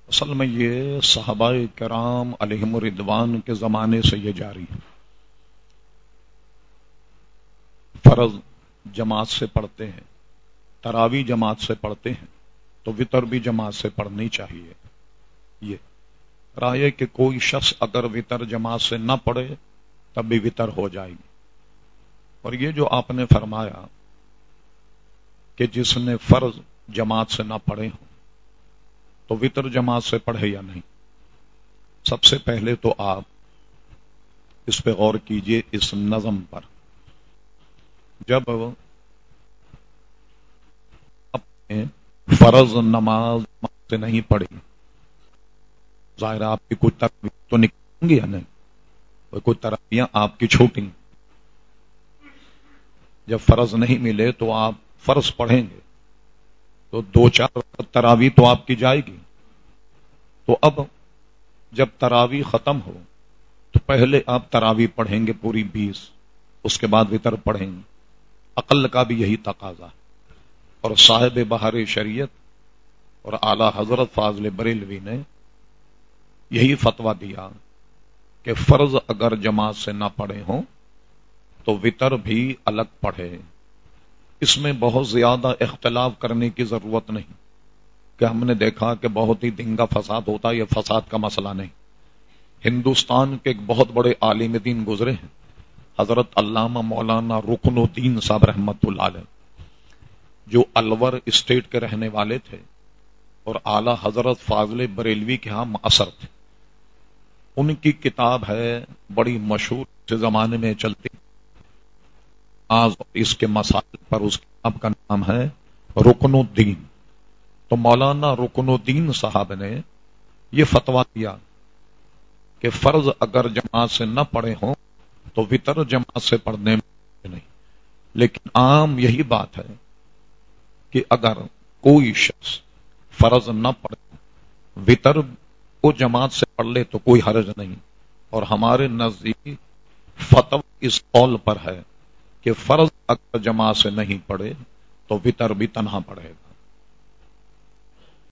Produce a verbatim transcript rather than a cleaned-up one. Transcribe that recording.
اصل میں یہ صحابہ کرام علیہم الرضوان کے زمانے سے یہ جاری ہے. فرض جماعت سے پڑھتے ہیں، تراوی جماعت سے پڑھتے ہیں، تو وطر بھی جماعت سے پڑھنی چاہیے. یہ رائے کہ کوئی شخص اگر وطر جماعت سے نہ پڑھے تب بھی وطر ہو جائے گی. اور یہ جو آپ نے فرمایا کہ جس نے فرض جماعت سے نہ پڑھے ہوں تو وطر جماعت سے پڑھے یا نہیں، سب سے پہلے تو آپ اس پہ غور کیجئے. اس نظم پر جب اپنے فرض نماز سے نہیں پڑھی، ظاہر آپ کی کوئی تراویح تو نکلیں گی یا نہیں، کوئی تراویحاں آپ کی چھوٹیں. جب فرض نہیں ملے تو آپ فرض پڑھیں گے تو دو چار تراویح تو آپ کی جائے گی. تو اب جب تراویح ختم ہو تو پہلے آپ تراویح پڑھیں گے پوری بیس، اس کے بعد وطر پڑھیں گے. عقل کا بھی یہی تقاضا. اور صاحب بہار شریعت اور اعلی حضرت فاضل بریلوی نے یہی فتویٰ دیا کہ فرض اگر جماعت سے نہ پڑھے ہوں تو وطر بھی الگ پڑھے. اس میں بہت زیادہ اختلاف کرنے کی ضرورت نہیں کہ ہم نے دیکھا کہ بہت ہی دنگا فساد ہوتا ہے. یہ فساد کا مسئلہ نہیں. ہندوستان کے ایک بہت بڑے عالم دین گزرے ہیں، حضرت علامہ مولانا رکن الدین صاحب رحمت اللہ علیہ، جو الور اسٹیٹ کے رہنے والے تھے اور اعلی حضرت فاضل بریلوی کے ہاں معاصر تھے. ان کی کتاب ہے بڑی مشہور، سے زمانے میں چلتی، آج اس کے مسائل پر اس کتاب کا نام ہے رکن الدین. تو مولانا رکن الدین صاحب نے یہ فتویٰ دیا کہ فرض اگر جماعت سے نہ پڑھے ہوں تو وطر جماعت سے پڑھنے میں نہیں. لیکن عام یہی بات ہے کہ اگر کوئی شخص فرض نہ پڑھے وطر کو جماعت سے پڑھ لے تو کوئی حرج نہیں. اور ہمارے نزدیک فتویٰ اس قول پر ہے کہ فرض اگر جماعت سے نہیں پڑھے تو وطر بھی تنہا پڑھے گا.